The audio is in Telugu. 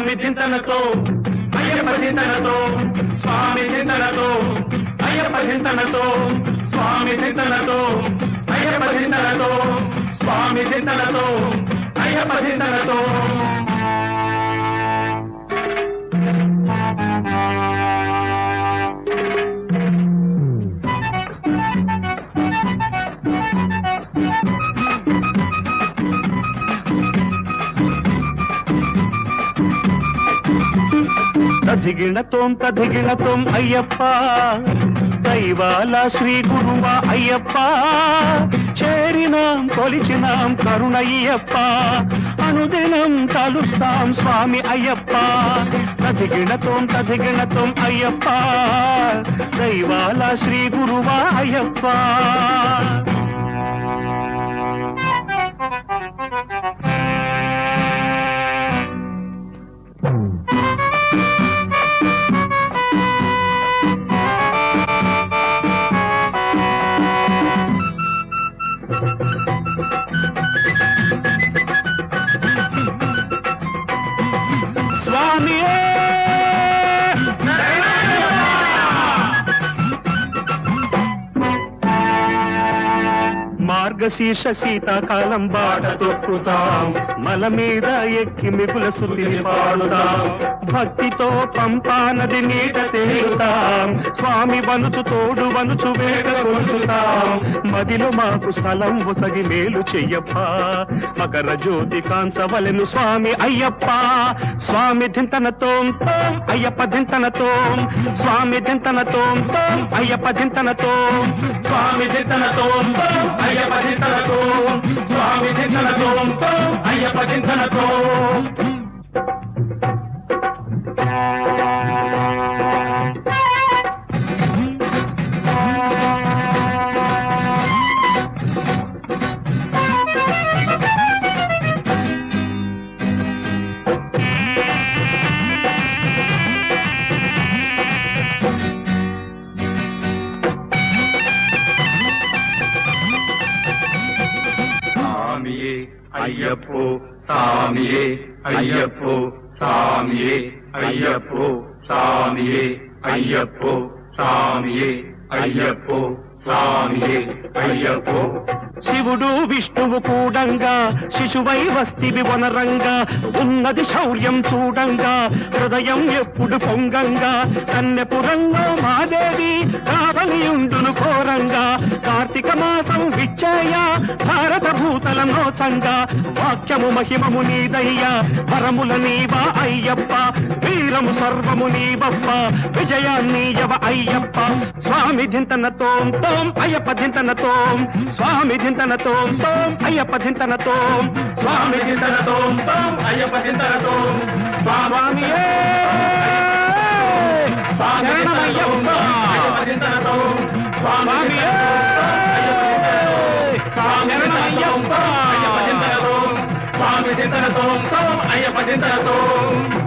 స్వామి చింతనతో అయ్యప్ప చింతనతో స్వామి చింతనతో అయ్యప్ప చింతనతో స్వామి చింతనతో అయ్యప్ప చింతనతో స్వామి చింతనతో అయ్యప్ప చింతనతో తదిగిణతోం అయ్యప్ప దైవాల శ్రీ గురువా అయ్యప్ప చేరినాం కొలిచినాం కరుణయ్యప్ప అనుదినం తలుస్తాం స్వామి అయ్యప్ప తదిగిణతోం అయ్యప్ప దైవాల శ్రీ గురువా అయ్యప్ప మార్గశీర్ష శీతాకాలం బాట తొక్కుతాం మల మీద ఎక్కి మిగుల శృతిని పాడుతాం భక్తితో పంపా నది నీట తేలుతాం స్వామి వనుచు తోడు వనుచు వేగ కొలుతాం మదిలో మాకు స్థలం ఒసగి మేలు చెయ్యప్ప మకర జ్యోతి కాంచవలెను స్వామి అయ్యప్ప స్వామి ధింతనతో అయ్యప్ప ధింతనతో స్వామి ధింతనతో అయ్యప్ప ధింతనతో స్వామి ధింతనతో అయ్యప్ప చింతనతో స్వామి చింతనతో అయ్యప్ప చింతనతో అయ్యప్పో సామియే అయ్యప్పో సామియే అయ్యప్పో సామియే అయ్యప్పో సామియే అయ్యప్పో సామియే అయ్యప్పో శివుడు విష్ణువు కూడంగా శిశువై వస్తివి వనరంగా ఉన్నది శౌర్యం చూడంగా హృదయం ఎప్పుడు పొంగంగా కన్నెపురంలో మాదేవి కావలియుండును ఘోరంగా కార్తీక మాసం విచ్చేయ భారత భూతల నోచంగా వాక్యము మహిమము నీదయ్యా వరముల నీవా అయ్యప్ప వీరము సర్వము నీవప్ప విజయాన్నీయవ అయ్యప్ప స్వామి ధింతనతో అయ్యప్ప ధింతనతో స్వామి ధింతనతో అయ్యప్ప ధింతనతో స్వామి ధింతనతో అయ్యప్ప ధింతనతో స్వామియే శరణమయ్యప్ప అయ్యప్ప ధింతనతో స్వామియే శరణమయ్యప్ప అయ్యప్ప ధింతనతో స్వామి ధింతనతో అయ్యప్ప ధింతనతో